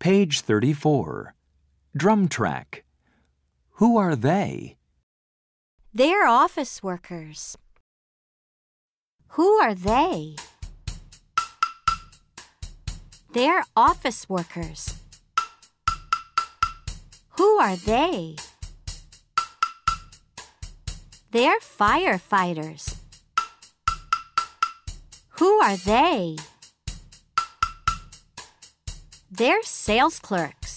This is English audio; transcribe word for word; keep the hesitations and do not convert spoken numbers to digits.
Page thirty-four. Drum track. Who are they? They're office workers. Who are they? They're office workers. Who are they? They're firefighters. Who are they? They're sales clerks.